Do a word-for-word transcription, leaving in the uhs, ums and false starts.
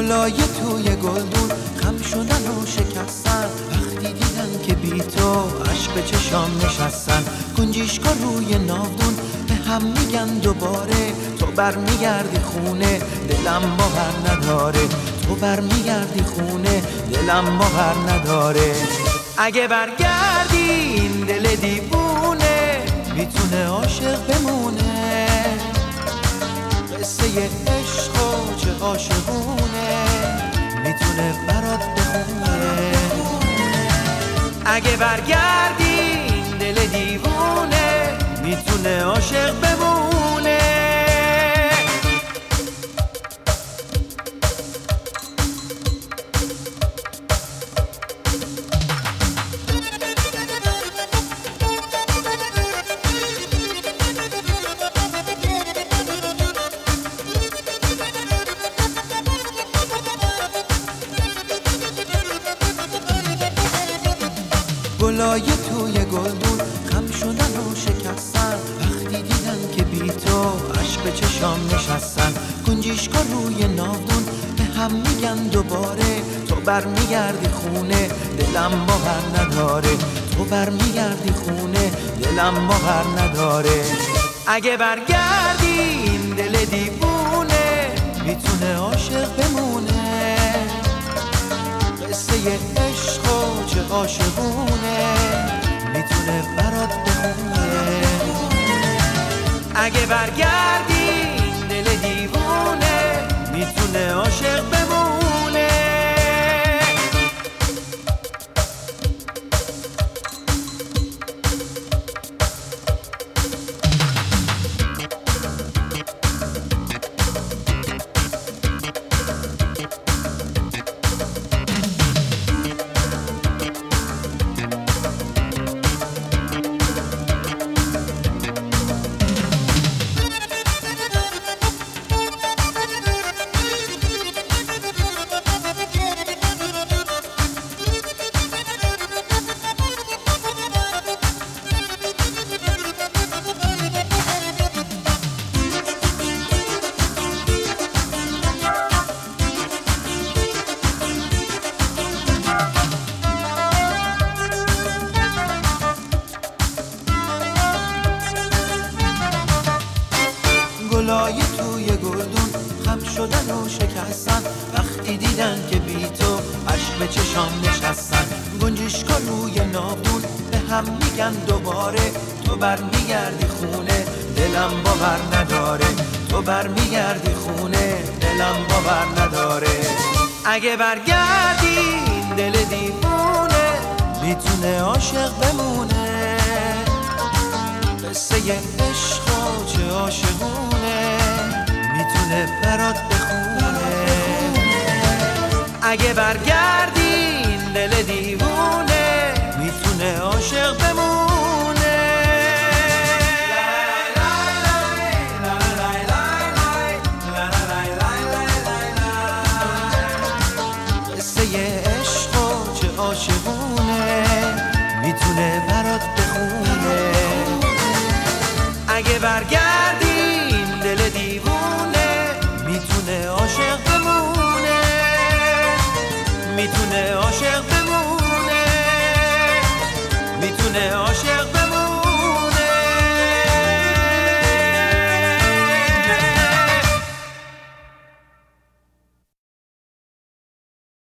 گلای توی گلدون خم شدن و شکستن، وقتی دیدن که بی تو عشق چشام نشستن. گنجیشکا روی ناودون به هم میگن دوباره، تو برمیگردی خونه دلم باور نداره، تو برمیگردی خونه دلم باور نداره. اگه برگردی این دل دیوونه میتونه عاشق بمونه، قصه عشق و چه عاشقونه میتونه برات بخونه. اگه برگردی این دل دیوونه میتونه عاشق بمونه. گلای توی گلدون خم شدن و شکستن، وقتی دیدن که بی تو عشق چشام نشستن. گنجیشکا روی ناودون به هم میگن دوباره، تو برمیگردی خونه دلم باور نداره، تو برمیگردی خونه دلم باور نداره. اگه برگردی این دل دیوونه میتونه عاشق بمونه، قصه عشق و چه عاشقونه میتونه برات بخونه. اگه برگردی این دل دیوونه میتونه عاشق بمونه. گلای توی گلدون خم شدن و شکستن، وقتی دیدن که بی تو عشق به چشام نشستن. گنجیشکا روی ناودون به هم میگن دوباره، تو برمیگردی خونه دلم باور نداره، تو برمیگردی خونه دلم باور نداره. اگه برگردی این دل دیوونه میتونه عاشق بمونه، قصه عشق و چه عاشقونه میتونه برات بخونه. اگه برگردی